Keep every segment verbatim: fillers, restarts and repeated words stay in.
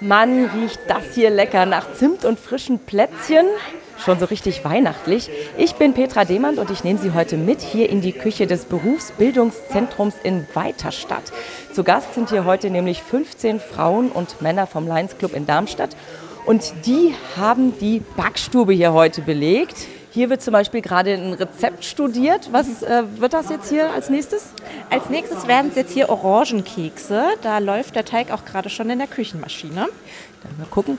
Mann, riecht das hier lecker nach Zimt und frischen Plätzchen. Schon so richtig weihnachtlich. Ich bin Petra Demand und ich nehme Sie heute mit hier in die Küche des Berufsbildungszentrums in Weiterstadt. Zu Gast sind hier heute nämlich fünfzehn Frauen und Männer vom Lions Club in Darmstadt. Und die haben die Backstube hier heute belegt. Hier wird zum Beispiel gerade ein Rezept studiert. Was äh, wird das jetzt hier als nächstes? Als nächstes werden es jetzt hier Orangenkekse. Da läuft der Teig auch gerade schon in der Küchenmaschine. Dann mal gucken.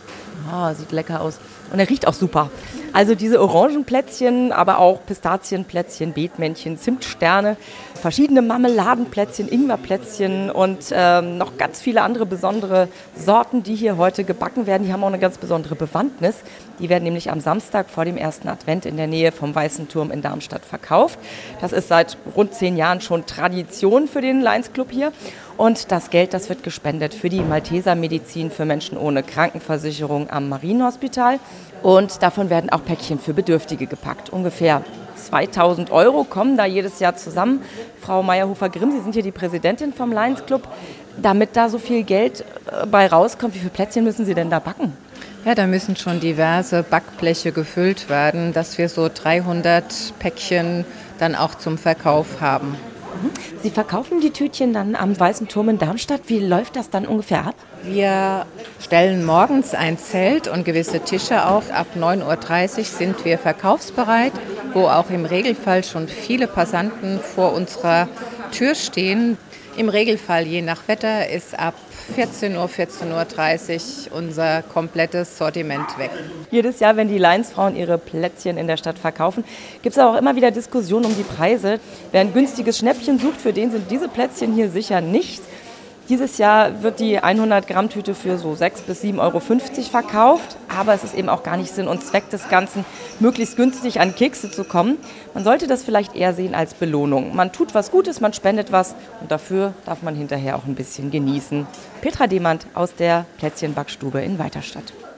Ah, sieht lecker aus. Und er riecht auch super. Also diese Orangenplätzchen, aber auch Pistazienplätzchen, Beetmännchen, Zimtsterne, verschiedene Marmeladenplätzchen, Ingwerplätzchen und ähm, noch ganz viele andere besondere Sorten, die hier heute gebacken werden. Die haben auch eine ganz besondere Bewandtnis. Die werden nämlich am Samstag vor dem ersten Advent in der Nähe vom Weißen Turm in Darmstadt verkauft. Das ist seit rund zehn Jahren schon Tradition für den Lions Club hier. Und das Geld, das wird gespendet für die Malteser-Medizin für Menschen ohne Krankenversicherung am Marienhospital. Und davon werden auch Päckchen für Bedürftige gepackt. Ungefähr zweitausend Euro kommen da jedes Jahr zusammen. Frau Meyerhofer-Grimm, Sie sind hier die Präsidentin vom Lions Club. Damit da so viel Geld bei rauskommt, wie viele Plätzchen müssen Sie denn da backen? Ja, da müssen schon diverse Backbleche gefüllt werden, dass wir so dreihundert Päckchen dann auch zum Verkauf haben. Sie verkaufen die Tütchen dann am Weißen Turm in Darmstadt. Wie läuft das dann ungefähr ab? Wir stellen morgens ein Zelt und gewisse Tische auf. Ab neun Uhr dreißig sind wir verkaufsbereit, wo auch im Regelfall schon viele Passanten vor unserer Tür stehen. Im Regelfall, je nach Wetter, ist ab vierzehn Uhr, vierzehn Uhr dreißig unser komplettes Sortiment weg. Jedes Jahr, wenn die Lions-Frauen ihre Plätzchen in der Stadt verkaufen, gibt es aber auch immer wieder Diskussionen um die Preise. Wer ein günstiges Schnäppchen sucht, für den sind diese Plätzchen hier sicher nicht. Dieses Jahr wird die hundert Gramm Tüte für so sechs bis sieben Euro fünfzig verkauft. Aber es ist eben auch gar nicht Sinn und Zweck des Ganzen, möglichst günstig an Kekse zu kommen. Man sollte das vielleicht eher sehen als Belohnung. Man tut was Gutes, man spendet was und dafür darf man hinterher auch ein bisschen genießen. Petra Demand aus der Plätzchenbackstube in Weiterstadt.